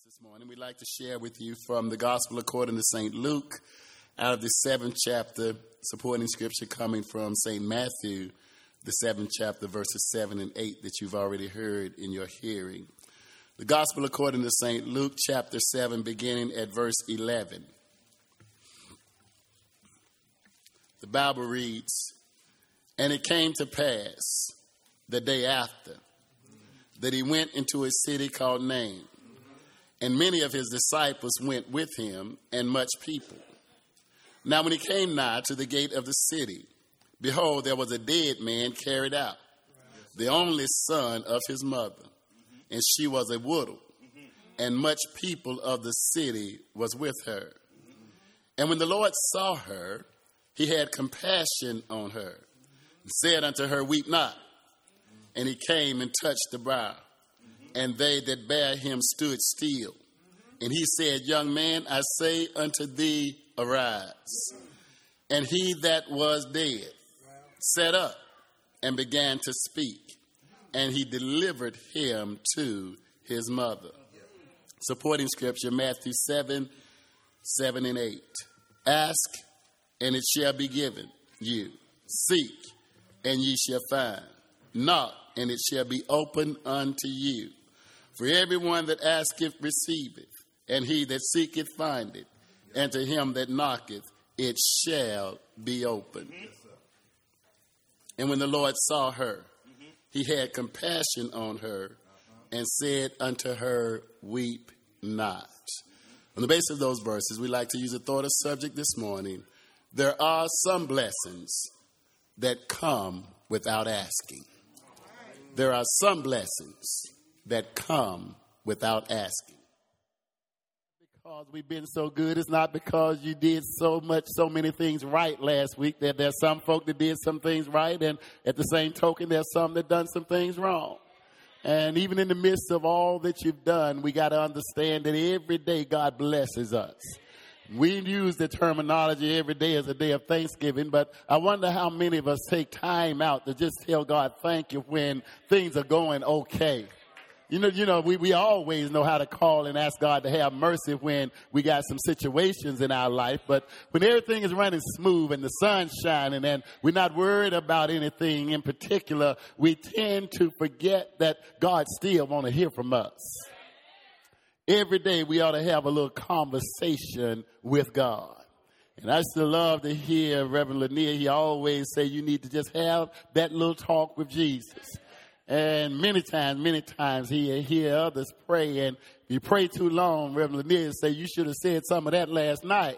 This morning, we'd like to share with you from the Gospel according to St. Luke, out of the 7th chapter, supporting scripture coming from St. Matthew, the 7th chapter, verses 7 and 8 that you've already heard in your hearing. The Gospel according to St. Luke, chapter 7, beginning at verse 11. The Bible reads, "And it came to pass the day after that he went into a city called Nain. And many of his disciples went with him, and much people. Now when he came nigh to the gate of the city, behold, there was a dead man carried out, the only son of his mother, and she was a widow, and much people of the city was with her. And when the Lord saw her, he had compassion on her, and said unto her, Weep not. And he came and touched the brow. And they that bare him stood still. And he said, Young man, I say unto thee, arise. And he that was dead sat up and began to speak. And he delivered him to his mother." Supporting scripture, Matthew 7, 7 and 8. "Ask, and it shall be given you. Seek, and ye shall find. Knock, and it shall be opened unto you. For everyone that asketh receiveth, and he that seeketh findeth, and to him that knocketh it shall be opened." And when the Lord saw her, he had compassion on her, and said unto her, Weep not. On the basis of those verses, we like to use a thought of subject this morning. There are some blessings that come without asking. There are some blessings that come without asking. Because we've been so good, it's not because you did so many things right last week. There's some folk that did some things right, and at the same token, there's some that done some things wrong. And even in the midst of all that you've done, we got to understand that every day God blesses us. We use the terminology every day as a day of Thanksgiving, but I wonder how many of us take time out to just tell God thank you when things are going okay. You know, we always know how to call and ask God to have mercy when we got some situations in our life. But when everything is running smooth and the sun's shining and we're not worried about anything in particular, we tend to forget that God still want to hear from us. Every day we ought to have a little conversation with God. And I still love to hear Reverend Lanier. He always say you need to just have that little talk with Jesus. And many times he hear others pray. And if you pray too long, Reverend Lanier say you should have said some of that last night.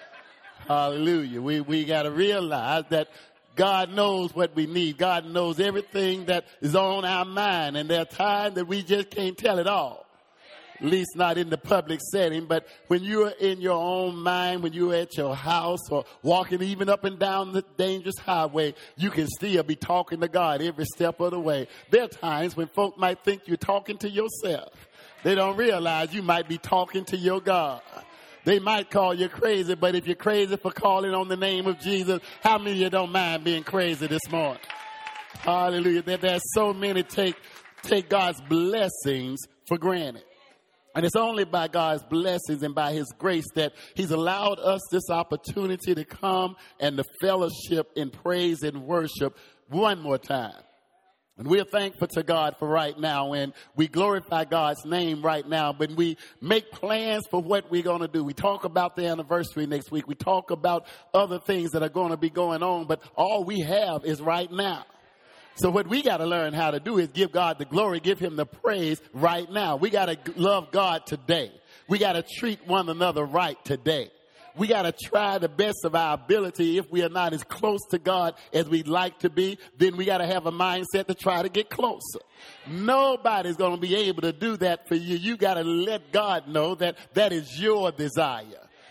Hallelujah. We got to realize that God knows what we need. God knows everything that is on our mind. And there are times that we just can't tell it all. At least not in the public setting, but when you're in your own mind, when you're at your house or walking even up and down the dangerous highway, you can still be talking to God every step of the way. There are times when folk might think you're talking to yourself. They don't realize you might be talking to your God. They might call you crazy, but if you're crazy for calling on the name of Jesus, how many of you don't mind being crazy this morning? Hallelujah. There's so many take God's blessings for granted. And it's only by God's blessings and by his grace that he's allowed us this opportunity to come and to fellowship in praise and worship one more time. And we're thankful to God for right now, and we glorify God's name right now, but we make plans for what we're going to do. We talk about the anniversary next week. We talk about other things that are going to be going on, but all we have is right now. So what we got to learn how to do is give God the glory, give him the praise right now. We got to love God today. We got to treat one another right today. We got to try the best of our ability. If we are not as close to God as we'd like to be, then we got to have a mindset to try to get closer. Nobody's going to be able to do that for you. You got to let God know that that is your desire.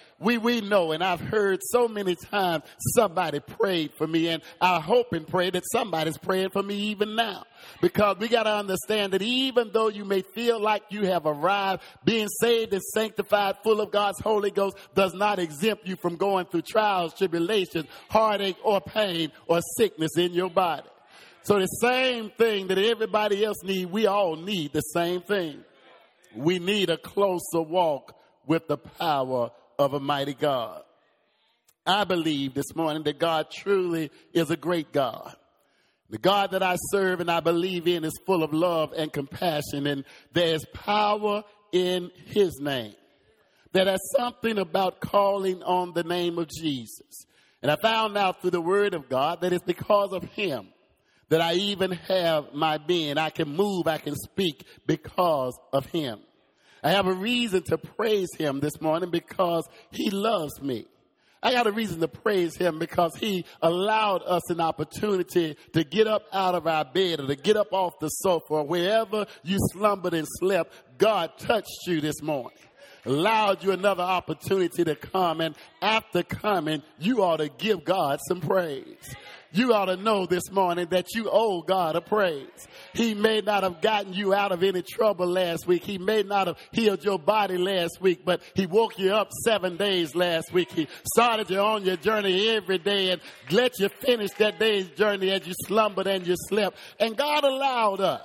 We know, and I've heard so many times somebody prayed for me, and I hope and pray that somebody's praying for me even now. Because we got to understand that even though you may feel like you have arrived, being saved and sanctified, full of God's Holy Ghost, does not exempt you from going through trials, tribulations, heartache, or pain, or sickness in your body. So the same thing that everybody else needs, we all need the same thing. We need a closer walk with the power of a mighty God. I believe this morning that God truly is a great God. The God that I serve and I believe in is full of love and compassion, and there is power in his name. There's something about calling on the name of Jesus. And I found out through the word of God that it's because of him that I even have my being. I can move, I can speak because of him. I have a reason to praise him this morning because he loves me. I got a reason to praise him because he allowed us an opportunity to get up out of our bed or to get up off the sofa or wherever you slumbered and slept. God touched you this morning, allowed you another opportunity to come. And after coming, you ought to give God some praise. You ought to know this morning that you owe God a praise. He may not have gotten you out of any trouble last week. He may not have healed your body last week, but he woke you up 7 days last week. He started you on your journey every day and let you finish that day's journey as you slumbered and you slept. And God allowed us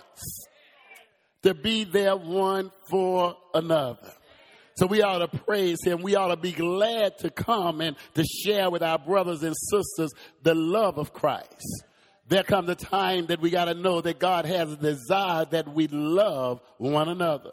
to be there one for another. So we ought to praise him. We ought to be glad to come and to share with our brothers and sisters the love of Christ. There comes a time that we got to know that God has a desire that we love one another.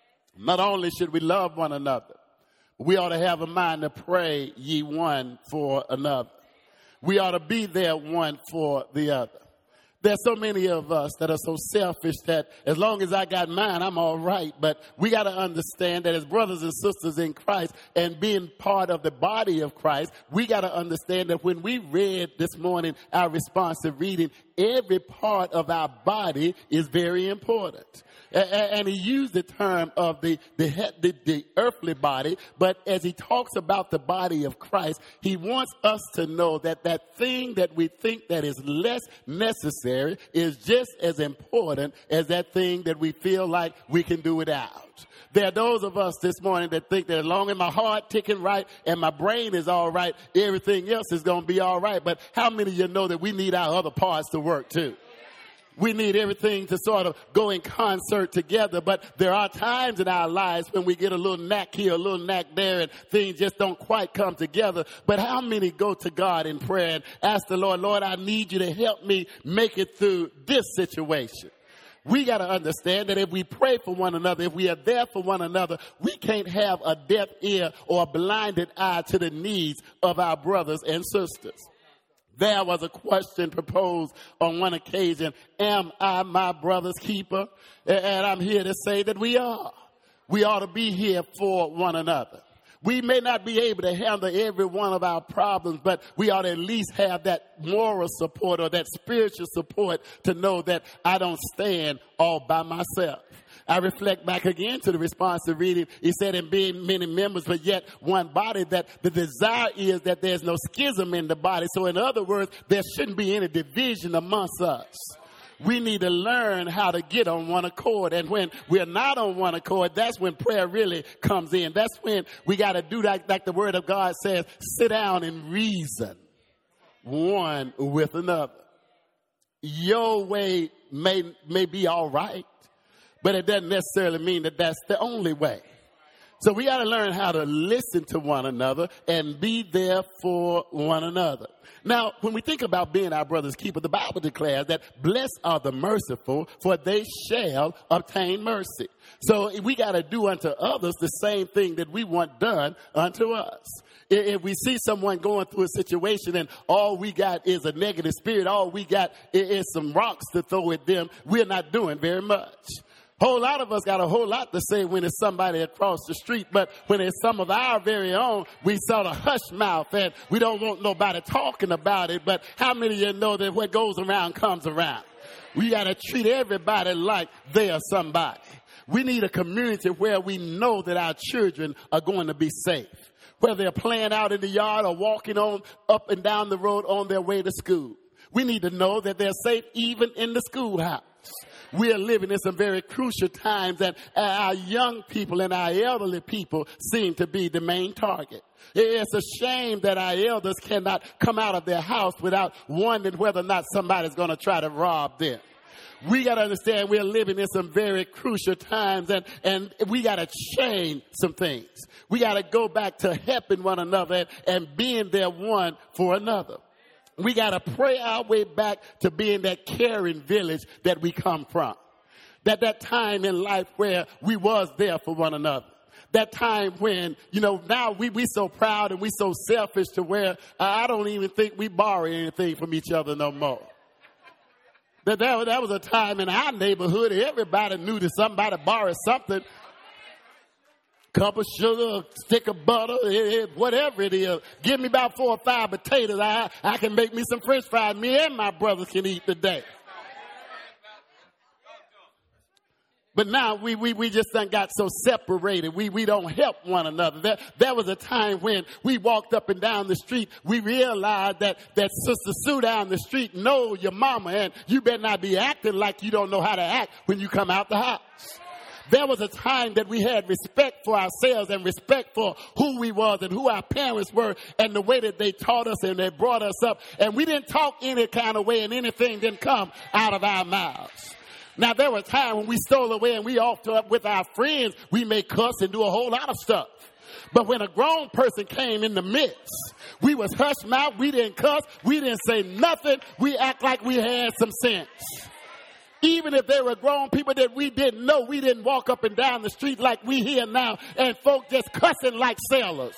Not only should we love one another, we ought to have a mind to pray ye one for another. We ought to be there one for the other. There's so many of us that are so selfish that as long as I got mine, I'm all right. But we got to understand that as brothers and sisters in Christ and being part of the body of Christ, we got to understand that when we read this morning our responsive reading, every part of our body is very important. And he used the term of the earthly body, but as he talks about the body of Christ, he wants us to know that that thing that we think that is less necessary is just as important as that thing that we feel like we can do without. There are those of us this morning that think that as long as my heart ticking right and my brain is all right, everything else is going to be all right. But how many of you know that we need our other parts to work too? We need everything to sort of go in concert together, but there are times in our lives when we get a little knack here, a little knack there, and things just don't quite come together. But how many go to God in prayer and ask the Lord, Lord, I need you to help me make it through this situation? We got to understand that if we pray for one another, if we are there for one another, we can't have a deaf ear or a blinded eye to the needs of our brothers and sisters. There was a question proposed on one occasion, am I my brother's keeper? And I'm here to say that we are. We ought to be here for one another. We may not be able to handle every one of our problems, but we ought to at least have that moral support or that spiritual support to know that I don't stand all by myself. I reflect back again to the responsive reading. He said, in being many members, but yet one body, that the desire is that there's no schism in the body. So in other words, there shouldn't be any division amongst us. We need to learn how to get on one accord. And when we're not on one accord, that's when prayer really comes in. That's when we got to do that, like the word of God says, sit down and reason one with another. Your way may be all right, but it doesn't necessarily mean that that's the only way. So we got to learn how to listen to one another and be there for one another. Now, when we think about being our brother's keeper, the Bible declares that blessed are the merciful, for they shall obtain mercy. So we got to do unto others the same thing that we want done unto us. If we see someone going through a situation and all we got is a negative spirit, all we got is some rocks to throw at them, we're not doing very much. Whole lot of us got a whole lot to say when it's somebody across the street, but when it's some of our very own, we sort of hush mouth and we don't want nobody talking about it. But how many of you know that what goes around comes around? We got to treat everybody like they are somebody. We need a community where we know that our children are going to be safe, whether they're playing out in the yard or walking on up and down the road on their way to school. We need to know that they're safe even in the schoolhouse. We are living in some very crucial times, and our young people and our elderly people seem to be the main target. It's a shame that our elders cannot come out of their house without wondering whether or not somebody's going to try to rob them. We got to understand we're living in some very crucial times, and we got to change some things. We got to go back to helping one another and being there one for another. We got to pray our way back to being that caring village that we come from. That time in life where we was there for one another. That time when, now we so proud and we so selfish to where I don't even think we borrow anything from each other no more. That was a time in our neighborhood, everybody knew that somebody borrowed something. Cup of sugar, stick of butter, whatever it is. Give me about 4 or 5 potatoes. I can make me some French fries. Me and my brothers can eat today. But now we just done got so separated. We don't help one another. There was a time when we walked up and down the street. We realized that Sister Sue down the street knows your mama, and you better not be acting like you don't know how to act when you come out the house. There was a time that we had respect for ourselves and respect for who we was and who our parents were and the way that they taught us and they brought us up. And we didn't talk any kind of way, and anything didn't come out of our mouths. Now, there was a time when we stole away and we off up with our friends. We may cuss and do a whole lot of stuff. But when a grown person came in the midst, we was hush mouth. We didn't cuss. We didn't say nothing. We act like we had some sense. Even if they were grown people that we didn't know, we didn't walk up and down the street like we here now and folk just cussing like sailors.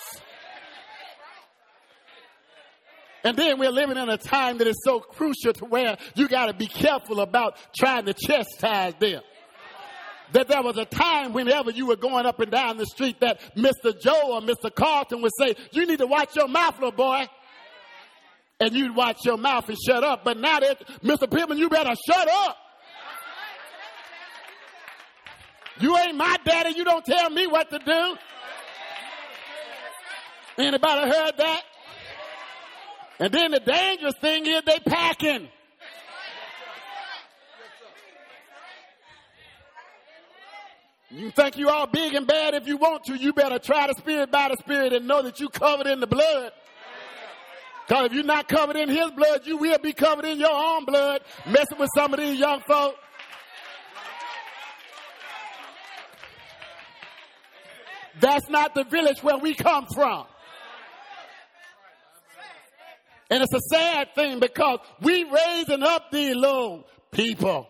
And then we're living in a time that is so crucial to where you got to be careful about trying to chastise them. That there was a time whenever you were going up and down the street that Mr. Joe or Mr. Carlton would say, you need to watch your mouth, little boy. And you'd watch your mouth and shut up. But now that Mr. Pittman, you better shut up. You ain't my daddy. You don't tell me what to do. Anybody heard that? And then the dangerous thing is they packing. You think you all big and bad if you want to. You better try the Spirit by the Spirit and know that you covered in the blood. Because if you're not covered in his blood, you will be covered in your own blood, messing with some of these young folk. That's not the village where we come from. And it's a sad thing because we raising up these little people.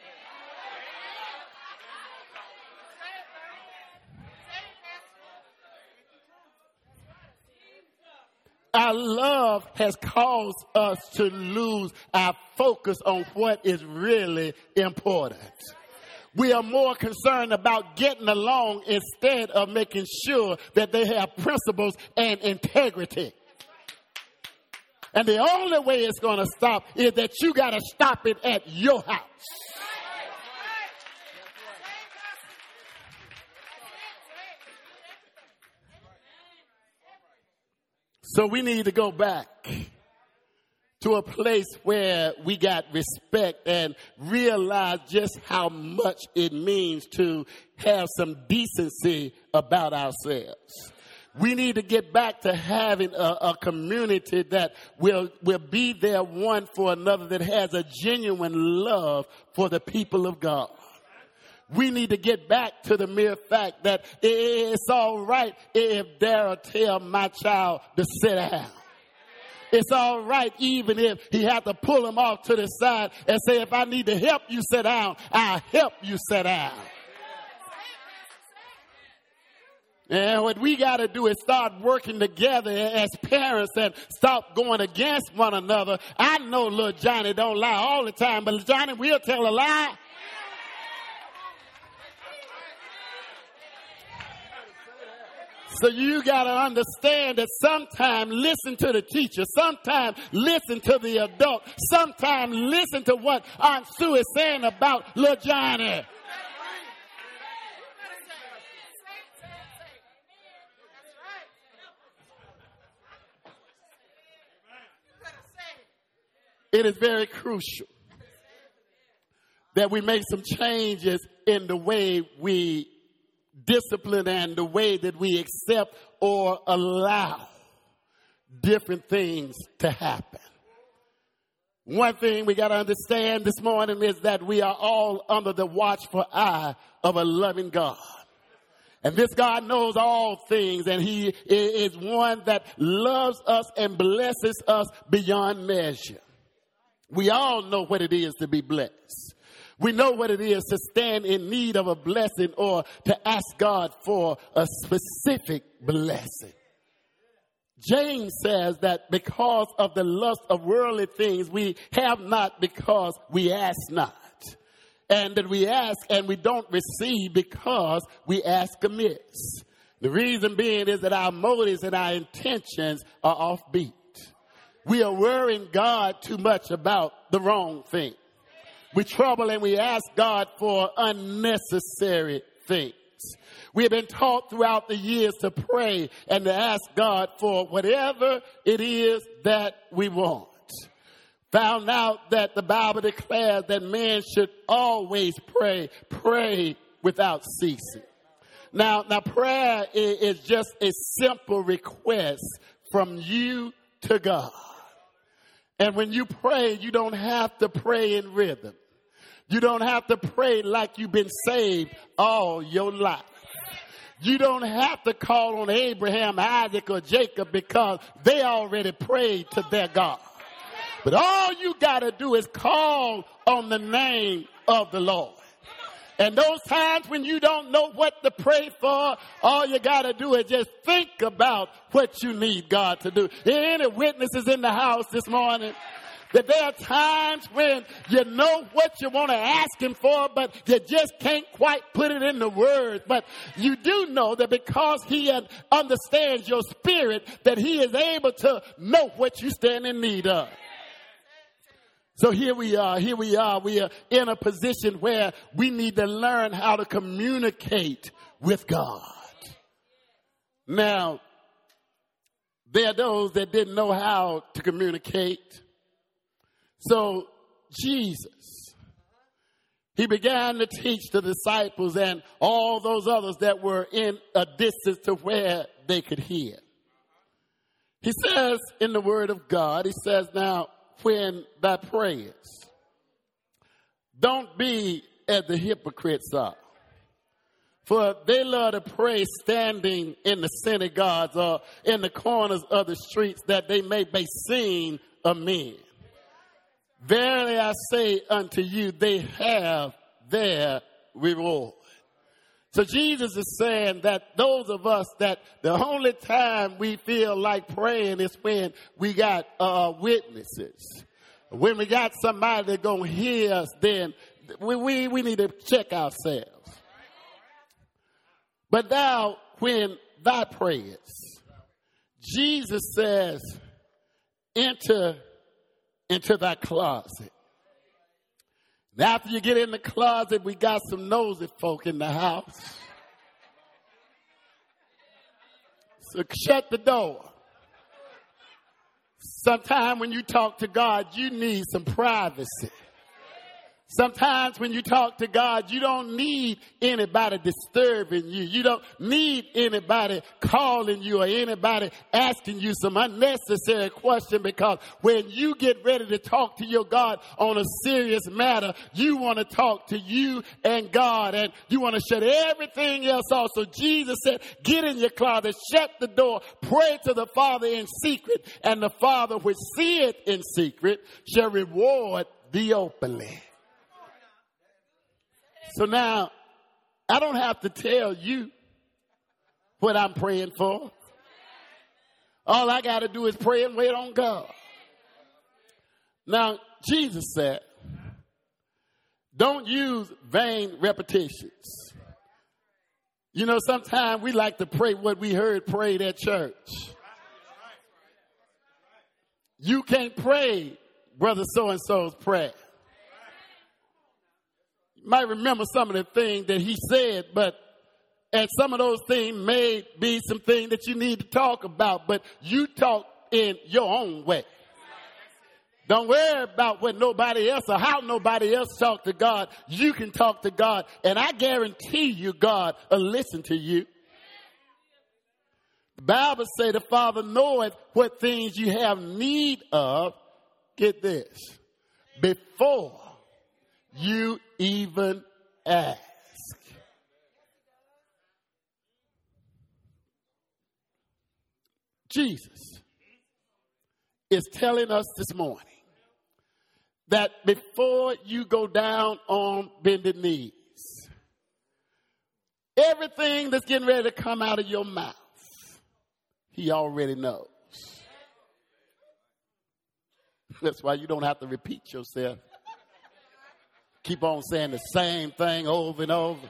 Our love has caused us to lose our focus on what is really important. We are more concerned about getting along instead of making sure that they have principles and integrity. And the only way it's going to stop is that you got to stop it at your house. So we need to go back to a place where we got respect and realize just how much it means to have some decency about ourselves. We need to get back to having a community that will be there one for another, that has a genuine love for the people of God. We need to get back to the mere fact that it's all right if Daryl tell my child to sit down. It's all right even if he had to pull him off to the side and say, if I need to help you sit down, I'll help you sit down. And what we got to do is start working together as parents and stop going against one another. I know little Johnny don't lie all the time, but Johnny will tell a lie. So you got to understand that sometimes listen to the teacher, sometimes listen to the adult, sometimes listen to what Aunt Sue is saying about little Johnny. It is very crucial that we make some changes in the way we discipline and the way that we accept or allow different things to happen. One thing we got to understand this morning is that we are all under the watchful eye of a loving God. And this God knows all things, and he is one that loves us and blesses us beyond measure. We all know what it is to be blessed. We know what it is to stand in need of a blessing or to ask God for a specific blessing. James says that because of the lust of worldly things, we have not because we ask not. And that we ask and we don't receive because we ask amiss. The reason being is that our motives and our intentions are offbeat. We are worrying God too much about the wrong thing. We trouble and we ask God for unnecessary things. We have been taught throughout the years to pray and to ask God for whatever it is that we want. Found out that the Bible declares that man should always pray without ceasing. Now prayer is just a simple request from you to God. And when you pray, you don't have to pray in rhythm. You don't have to pray like you've been saved all your life. You don't have to call on Abraham, Isaac, or Jacob because they already prayed to their God. But all you got to do is call on the name of the Lord. And those times when you don't know what to pray for, all you got to do is just think about what you need God to do. Any witnesses in the house this morning? That there are times when you know what you want to ask him for, but you just can't quite put it into words. But you do know that because he understands your spirit, that he is able to know what you stand in need of. So here we are. We are in a position where we need to learn how to communicate with God. Now, there are those that didn't know how to communicate. So Jesus, he began to teach the disciples and all those others that were in a distance to where they could hear. He says in the word of God, he says, now, when thou prayest, don't be as the hypocrites are. For they love to pray standing in the synagogues or in the corners of the streets that they may be seen of men. Verily I say unto you, they have their reward. So Jesus is saying that those of us that the only time we feel like praying is when we got witnesses. When we got somebody that's going to hear us, then we need to check ourselves. But now when thou prayest, Jesus says, enter into thy closet. Now, after you get in the closet, we got some nosy folk in the house. So shut the door. Sometimes when you talk to God, you need some privacy. Sometimes when you talk to God, you don't need anybody disturbing you. You don't need anybody calling you or anybody asking you some unnecessary question, because when you get ready to talk to your God on a serious matter, you want to talk to you and God, and you want to shut everything else off. So Jesus said, get in your closet, shut the door, pray to the Father in secret, and the Father which seeth in secret shall reward thee openly. So now, I don't have to tell you what I'm praying for. All I got to do is pray and wait on God. Now, Jesus said, don't use vain repetitions. You know, sometimes we like to pray what we heard prayed at church. You can't pray Brother So-and-so's prayer. You might remember some of the things that he said, and some of those things may be some things that you need to talk about, but you talk in your own way. Don't worry about what nobody else or how nobody else talk to God. You can talk to God, and I guarantee you God will listen to you. The Bible says the Father knoweth what things you have need of. Get this. before you even ask. Jesus is telling us this morning that before you go down on bended knees, everything that's getting ready to come out of your mouth, he already knows. That's why you don't have to repeat yourself. Keep on saying the same thing over and over.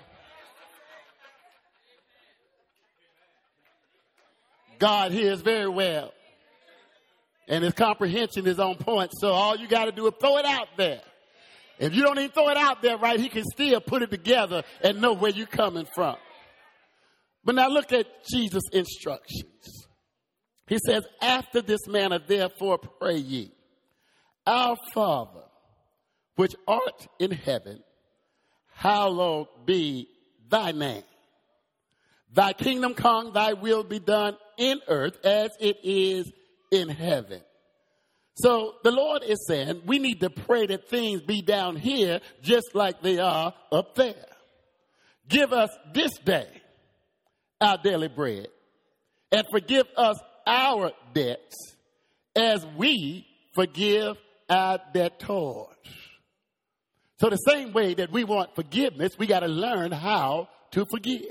God hears very well. And his comprehension is on point. So all you got to do is throw it out there. If you don't even throw it out there right, he can still put it together and know where you're coming from. But now look at Jesus' instructions. He says, after this manner, therefore pray ye, our Father, which art in heaven, hallowed be thy name. Thy kingdom come, thy will be done in earth as it is in heaven. So the Lord is saying we need to pray that things be down here just like they are up there. Give us this day our daily bread, and forgive us our debts as we forgive our debtors. So the same way that we want forgiveness, we got to learn how to forgive.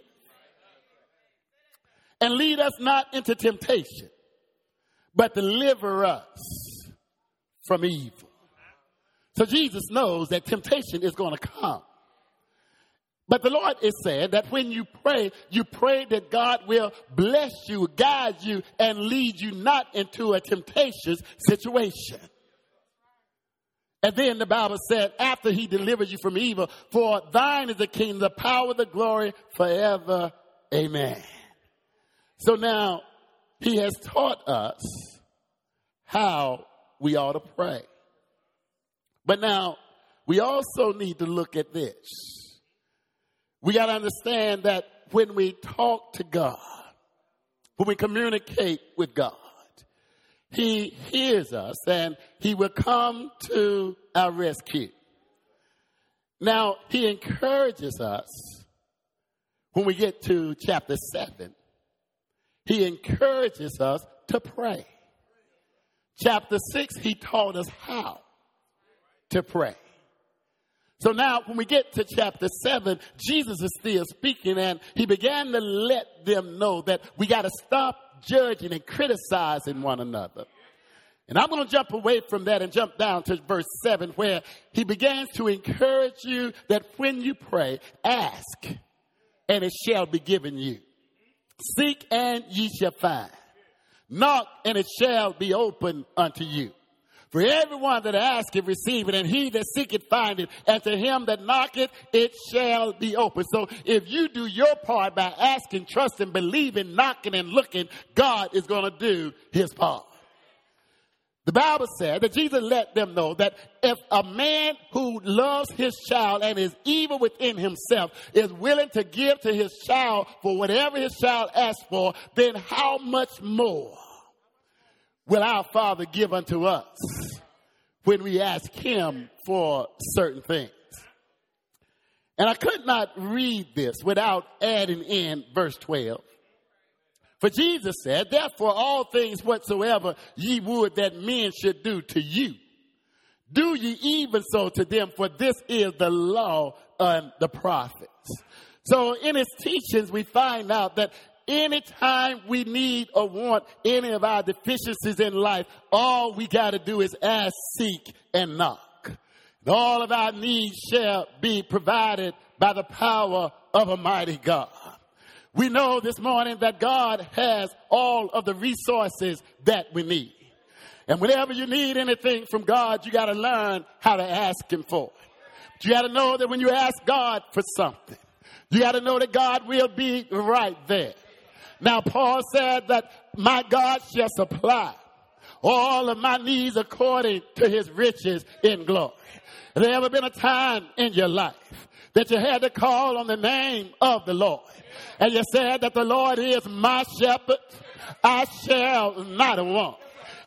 And lead us not into temptation, but deliver us from evil. So Jesus knows that temptation is going to come. But the Lord is saying that when you pray that God will bless you, guide you, and lead you not into a temptations situation. And then the Bible said, after he delivers you from evil, for thine is the kingdom, the power, the glory forever. Amen. So now he has taught us how we ought to pray. But now we also need to look at this. We got to understand that when we talk to God, when we communicate with God, he hears us and he will come to our rescue. Now, he encourages us when we get to chapter 7. He encourages us to pray. Chapter 6, he taught us how to pray. So now when we get to chapter 7, Jesus is still speaking, and he began to let them know that we got to stop judging and criticizing one another. And I'm going to jump away from that and jump down to verse 7, where he begins to encourage you that when you pray, ask and it shall be given you. Seek and ye shall find. Knock and it shall be opened unto you. For everyone that asketh, receiveth, and he that seeketh, findeth, and to him that knocketh, it shall be open. So if you do your part by asking, trusting, believing, knocking, and looking, God is going to do his part. The Bible said that Jesus let them know that if a man who loves his child and is evil within himself is willing to give to his child for whatever his child asks for, then how much more will our Father give unto us when we ask him for certain things? And I could not read this without adding in verse 12. For Jesus said, therefore all things whatsoever ye would that men should do to you, do ye even so to them, for this is the law and the prophets. So in his teachings, we find out that anytime we need or want any of our deficiencies in life, all we got to do is ask, seek, and knock. And all of our needs shall be provided by the power of a mighty God. We know this morning that God has all of the resources that we need. And whenever you need anything from God, you got to learn how to ask him for it. But you got to know that when you ask God for something, you got to know that God will be right there. Now, Paul said that my God shall supply all of my needs according to his riches in glory. Has there ever been a time in your life that you had to call on the name of the Lord? And you said that the Lord is my shepherd, I shall not want.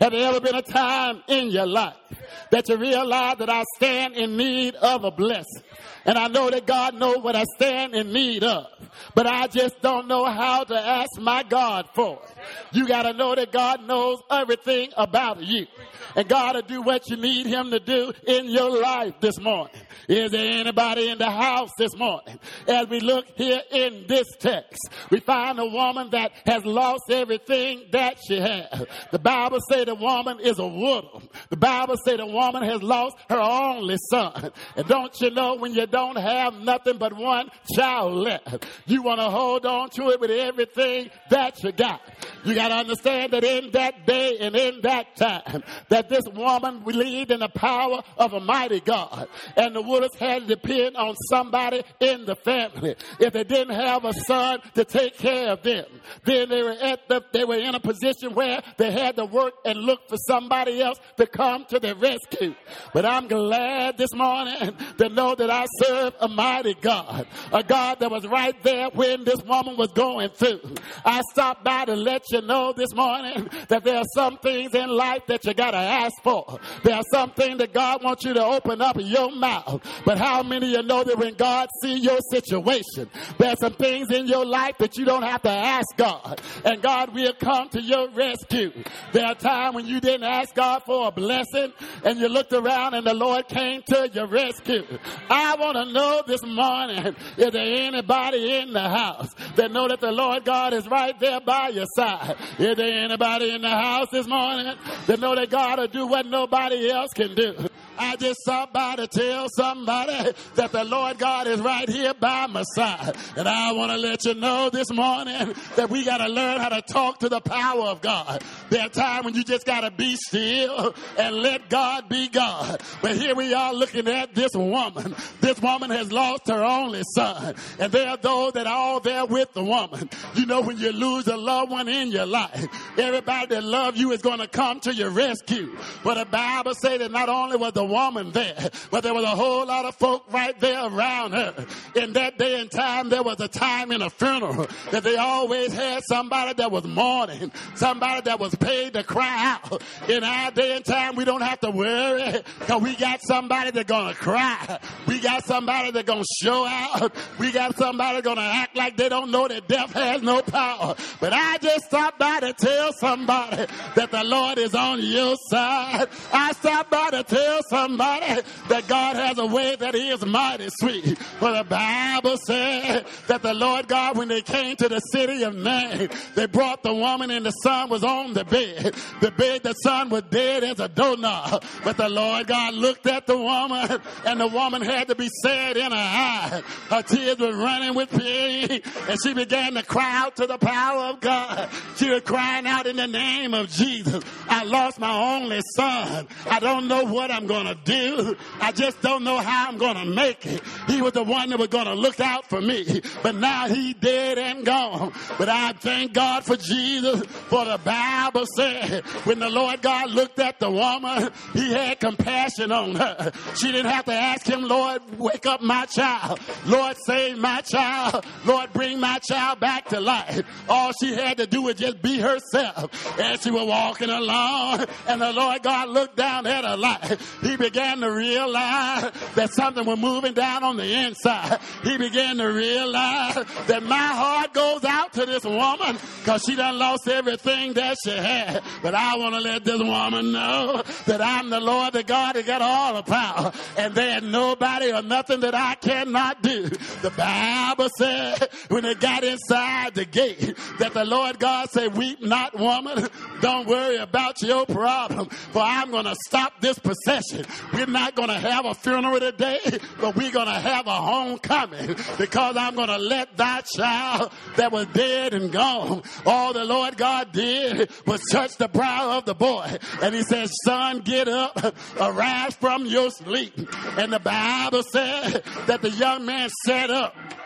Have there ever been a time in your life that you realize that I stand in need of a blessing? And I know that God knows what I stand in need of, but I just don't know how to ask my God for it. You got to know that God knows everything about you, and God will do what you need him to do in your life this morning. Is there anybody in the house this morning? As we look here in this text, we find a woman that has lost everything that she has. The Bible says the woman is a widow. The Bible says the woman has lost her only son. And don't you know, when you don't have nothing but one child left, you want to hold on to it with everything that you got. You got to understand that in that day and in that time, that this woman believed in the power of a mighty God. And the widows had to depend on somebody in the family. If they didn't have a son to take care of them, then they were in a position where they had to work and look for somebody else to come to their rescue. But I'm glad this morning to know that I serve a mighty God, a God that was right there when this woman was going through. I stopped by to let you know this morning that there are some things in life that you got to ask for. There are some things that God wants you to open up your mouth. But how many of you know that when God sees your situation, there are some things in your life that you don't have to ask God, and God will come to your rescue. There are times when you didn't ask God for a blessing, and you looked around and the Lord came to your rescue. I want to know this morning, is there anybody in the house that know that the Lord God is right there by your side? Is there anybody in the house this morning that know that God will do what nobody else can do? I just stopped by to tell somebody that the Lord God is right here by my side. And I want to let you know this morning that we got to learn how to talk to the power of God. There are times when you just got to be still and let God be God. But here we are looking at this woman. This woman has lost her only son. And there are those that are all there with the woman. You know, when you lose a loved one in your life, everybody that loves you is going to come to your rescue. But the Bible says that not only was the woman there, but there was a whole lot of folk right there around her. In that day and time, there was a time in a funeral that they always had somebody that was mourning, somebody that was paid to cry out. In our day and time, we don't have to worry, because we got somebody that's going to cry. We got somebody that's going to show out. We got somebody that's going to act like they don't know that death has no power. But I just stopped by to tell somebody that the Lord is on your side. I stopped by to tell somebody that God has a way that is mighty sweet. For the Bible said that the Lord God, when they came to the city of Nain, they brought the woman and the son was on the bed. The son was dead as a doorknob. But the Lord God looked at the woman, and the woman had to be sad in her eyes. Her tears were running with pain, and she began to cry out to the power of God. She was crying out in the name of Jesus. I lost my only son. I don't know what I'm going to do. I just don't know how I'm going to make it. He was the one that was going to look out for me, but now he's dead and gone. But I thank God for Jesus, for the Bible said when the Lord God looked at the woman, he had compassion on her. She didn't have to ask him, Lord, wake up my child. Lord, save my child. Lord, bring my child back to life. All she had to do was just be herself. As she was walking along, and the Lord God looked down at her life, he began to realize that something was moving down on the inside. He began to realize that my heart goes out to this woman because she done lost everything that she had. But I want to let this woman know that I'm the Lord, the God that got all the power, and there's nobody or nothing that I cannot do. The Bible said when they got inside the gate that the Lord God said, weep not, woman. Don't worry about your problem, for I'm going to stop this procession. We're not going to have a funeral today, but we're going to have a homecoming, because I'm going to let thy child that was dead and gone. All the Lord God did was touch the brow of the boy, and he says, son, get up, arise from your sleep. And the Bible said that the young man sat up,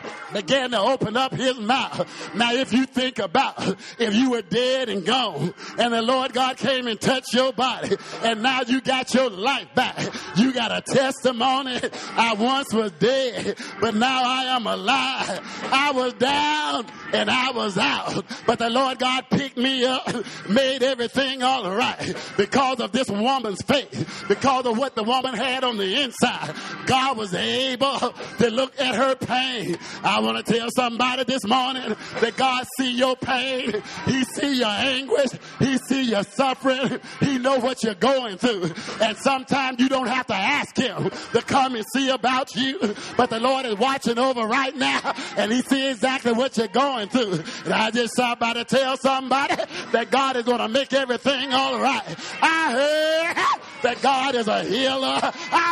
began to open up his mouth. Now, if you think about if you were dead and gone and the Lord God came and touched your body and now you got your life back, you got a testimony. I once was dead, but now I am alive. I was down and I was out, but the Lord God picked me up, made everything all right because of this woman's faith, because of what the woman had on the inside. God was able to look at her pain. I want to tell somebody this morning that God see your pain. He see your anguish. He see your suffering. He know what you're going through. And sometimes you don't have to ask him to come and see about you. But the Lord is watching over right now, and he see exactly what you're going through. And I just about to tell somebody that God is going to make everything all right. I heard that God is a healer.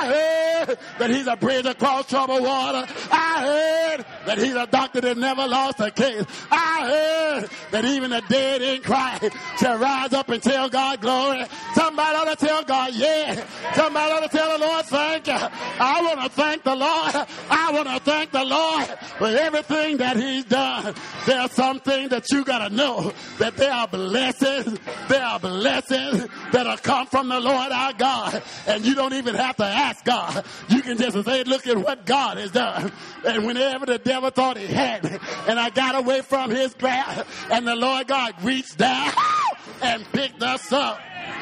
I heard that he's a bridge across troubled water. I heard that he's a doctor that never lost a case. I heard that even the dead in Christ shall rise up and tell God glory. Somebody ought to tell God, yeah. Somebody ought to tell the Lord, thank you. I want to thank the Lord. I want to thank the Lord for everything that he's done. There are some things that you got to know, that there are blessings. There are blessings that'll come from the Lord our God. And you don't even have to ask God. You can just say, look at what God has done. And whenever the devil thought he had me, and I got away from his grasp, and the Lord God reached down and picked us up,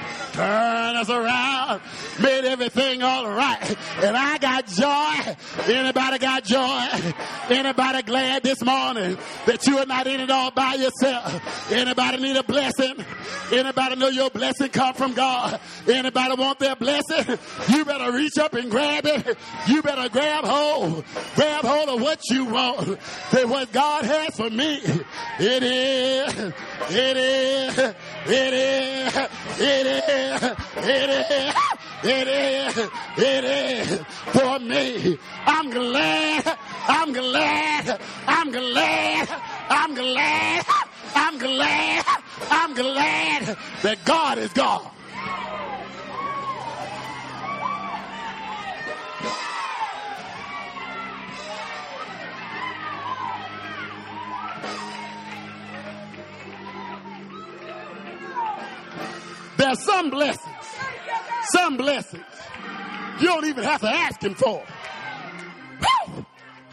turn us around, made everything all right. And I got joy. Anybody got joy? Anybody glad this morning that you are not in it all by yourself? Anybody need a blessing? Anybody know your blessing come from God? Anybody want their blessing? You better reach up and grab it. You better grab hold of what you want. Say what God has for me. It is for me. I'm glad that God is God. There's some blessings you don't even have to ask him for. Woo!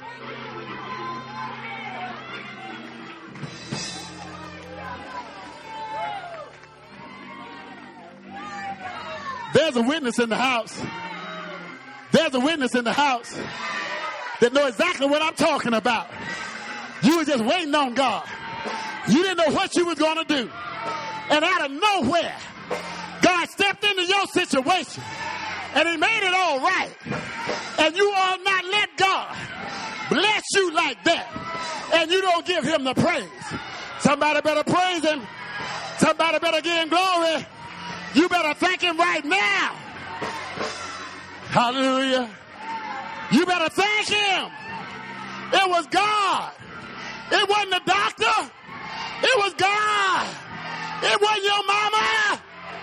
There's a witness in the house. There's a witness in the house that know exactly what I'm talking about. You were just waiting on God. You didn't know what you was going to do. And out of nowhere, God stepped into your situation and he made it all right. And you all not let God bless you like that. And you don't give him the praise. Somebody better praise him. Somebody better give him glory. You better thank him right now. Hallelujah. You better thank him. It was God. It wasn't the doctor. It was God. It wasn't your mama.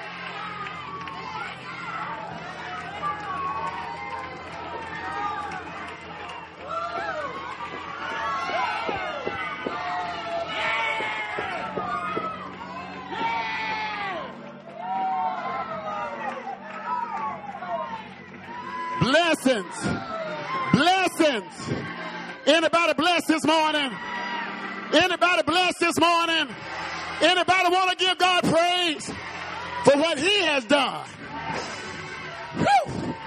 Blessings. Anybody blessed this morning? Anybody blessed this morning? Anybody want to give God praise for what he has done? Whew.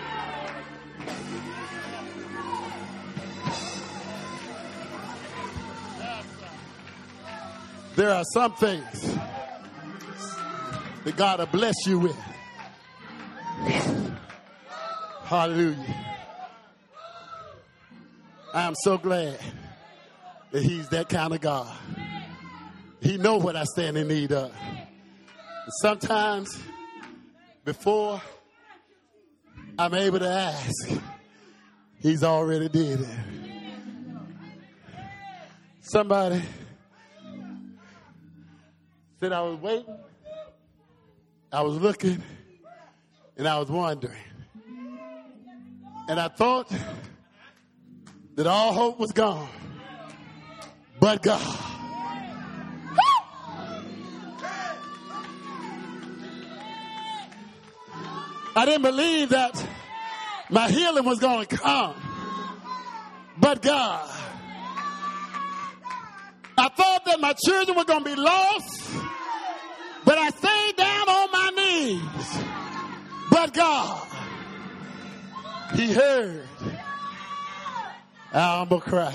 There are some things that God will bless you with. Hallelujah. I am so glad that he's that kind of God. He knows what I stand in need of. Sometimes before I'm able to ask, he's already did it. Somebody said I was waiting, I was looking, and I was wondering. And I thought that all hope was gone. but God. I didn't believe that my healing was going to come, but God. I thought that my children were going to be lost, but I stayed down on my knees. But God, He heard our humble cry.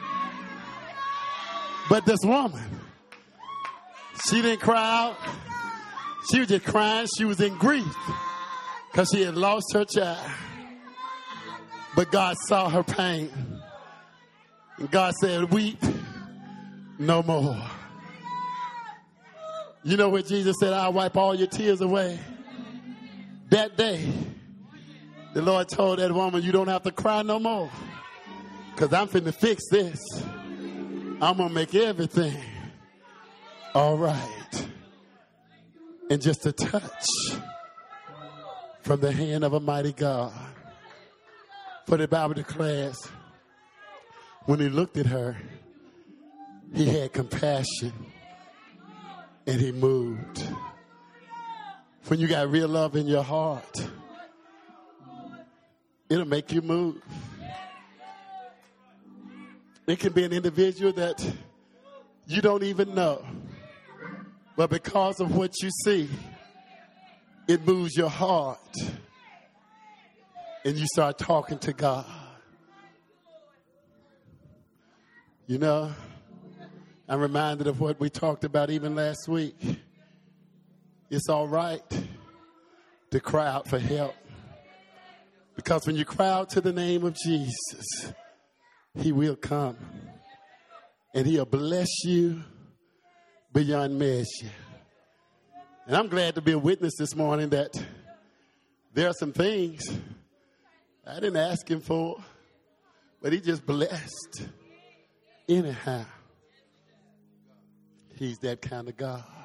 But this woman, she didn't cry out. She was just crying. She was in grief because she had lost her child. But God saw her pain. And God said, weep no more. You know what Jesus said, I'll wipe all your tears away. That day, the Lord told that woman, you don't have to cry no more. Because I'm finna fix this. I'm going to make everything all right. And just a touch from the hand of a mighty God. For the Bible declares, when He looked at her, He had compassion and He moved. When you got real love in your heart, it'll make you move. It can be an individual that you don't even know, but because of what you see, it moves your heart and you start talking to God. You know, I'm reminded of what we talked about even last week. It's all right to cry out for help. Because when you cry out to the name of Jesus, He will come. And He'll bless you beyond measure. And I'm glad to be a witness this morning that there are some things I didn't ask Him for, but He just blessed anyhow. He's that kind of God.